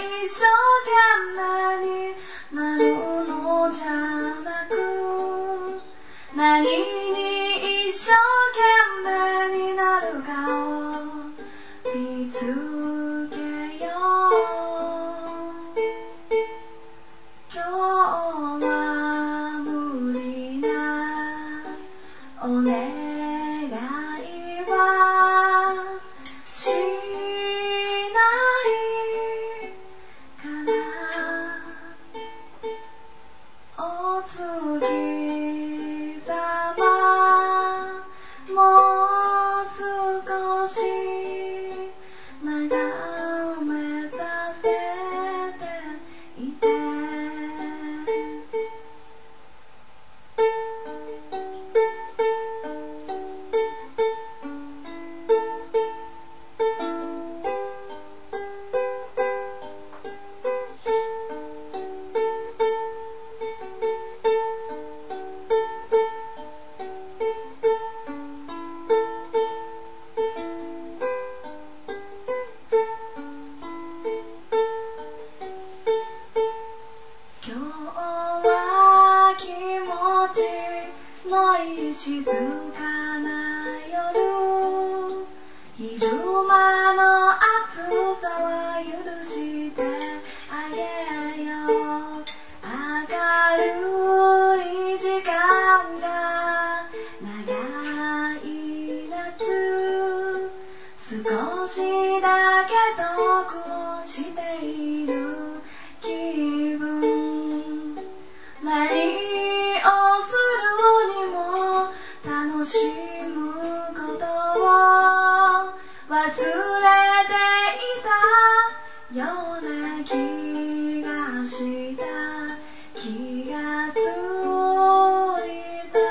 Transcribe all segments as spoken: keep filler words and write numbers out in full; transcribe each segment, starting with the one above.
一生懸命になるのじゃなく、何に一生懸命になるかを見つけよう。今日は無理なお願いはしないかな。お月様もう少し眺めさせていて。今日は気持ちのいい静かな夜、昼間の暑さは許してあげよう。明るい時間が長い夏、少しだけ得をしている気分。何をするにも楽しむことを忘れていたような気がした。気がついた。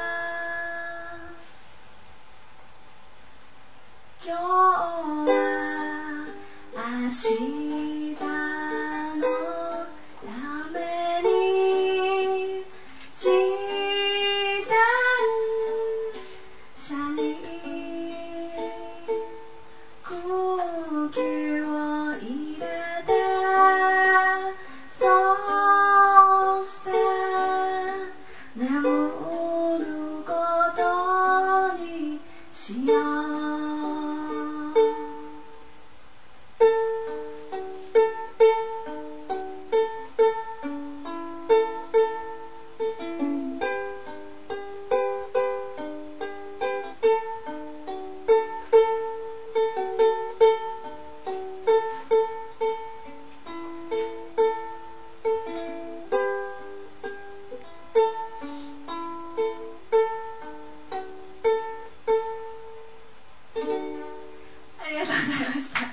今日は明日のために自転車に空気を入れて、そして眠ることにしよう。ありがとうございました。